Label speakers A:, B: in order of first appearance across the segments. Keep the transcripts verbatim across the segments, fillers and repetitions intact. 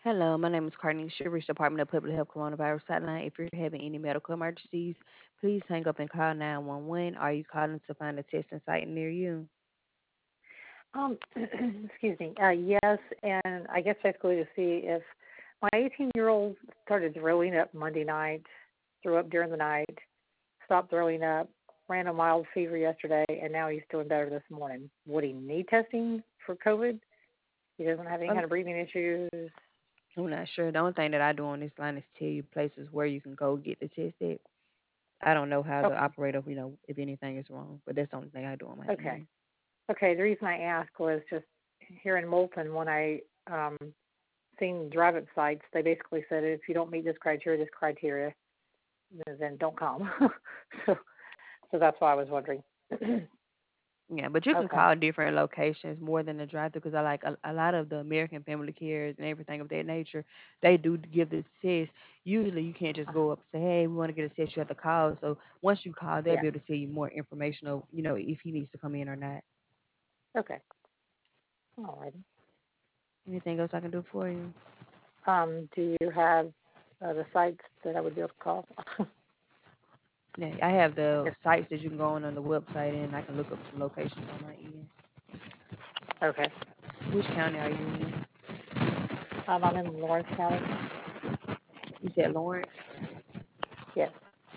A: Hello, my name is Courtney Shivers, Department of Public Health Coronavirus Hotline. If you're having any medical emergencies, please hang up and call nine one one. Are you calling to find a testing site near you?
B: Um, excuse me. Uh, yes, and I guess basically to see if my eighteen-year-old started throwing up Monday night, threw up during the night, stopped throwing up, ran a mild fever yesterday, and now he's doing better this morning. Would he need testing for COVID? He doesn't have any
A: Um,
B: kind of breathing issues.
A: I'm not sure. The only thing that I do on this line is tell you places where you can go get the tested. I don't know how the
B: Okay,
A: operator, you know, if anything is wrong, but that's the only thing I do on my
B: okay,
A: end.
B: okay. The reason I asked was just here in Moulton when I um, seen drive-up sites, they basically said if you don't meet this criteria, this criteria, then don't come. so, so that's why I was wondering.
A: Yeah, but you can
B: Okay.
A: call different locations more than the drive-through because I like a, a lot of the American Family Cares and everything of that nature. They do give the test. Usually, you can't just
B: Uh,
A: go up and say, "Hey, we want to get a test." You have to call. So once you call, they'll
B: yeah.
A: be able to tell you more information of you know if he needs to come in or not.
B: Okay. All righty.
A: Anything else I can do for you?
B: Um, do you have uh, the sites that I would be able to call?
A: Yeah, I have
B: I
A: the
B: guess.
A: sites that you can go on on the website, and I can look up some locations on my end.
B: Okay.
A: Which county are you in?
B: Um, I'm in Lawrence County.
A: You said Lawrence.
B: Yes.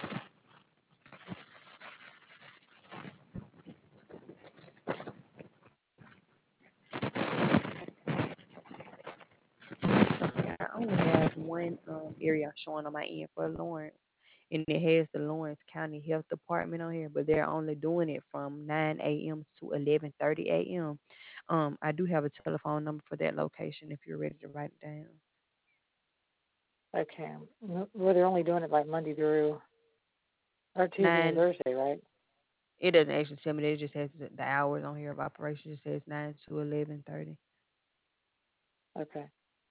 A: Okay, I only have one um, area showing on my end for Lawrence, and it has the Lawrence County Health Department on here, but they're only doing it from nine a m to eleven thirty a m. Um, I do have a telephone number for that location if you're ready to write it down.
B: Okay. Well, they're only doing it like Monday through or Tuesday and
A: Nine.
B: Thursday, right?
A: It doesn't actually tell me that. It just has the the hours on here of operation. It says nine to eleven thirty.
B: Okay.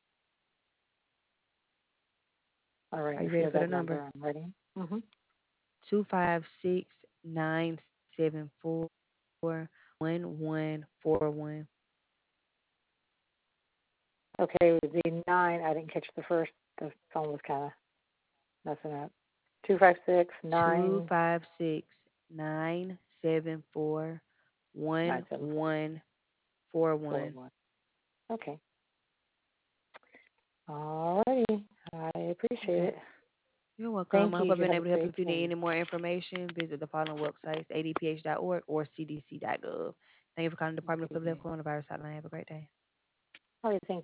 B: All right.
A: Are you
B: If
A: ready
B: you have
A: for the
B: that
A: number?
B: number, I'm ready. Mm-hmm.
A: Two five six nine seven four one one four one.
B: Okay. With the nine, I didn't catch the first. The phone was kind of messing up. Two five six
A: Two
B: nine
A: five six nine seven four
B: nine
A: one
B: seven
A: one four
B: four
A: one.
B: one. Okay. All righty. I appreciate
A: Okay.
B: it.
A: You're welcome.
B: Thank
A: I hope
B: you.
A: I've
B: You
A: been
B: have a
A: able to help.
B: great
A: If you need
B: day.
A: any more information, visit the following websites, a d p h dot org or c d c dot gov. Thank you for calling the Department of
B: Okay.
A: Public Health Coronavirus Hotline. Have a great day.
B: All right. Thank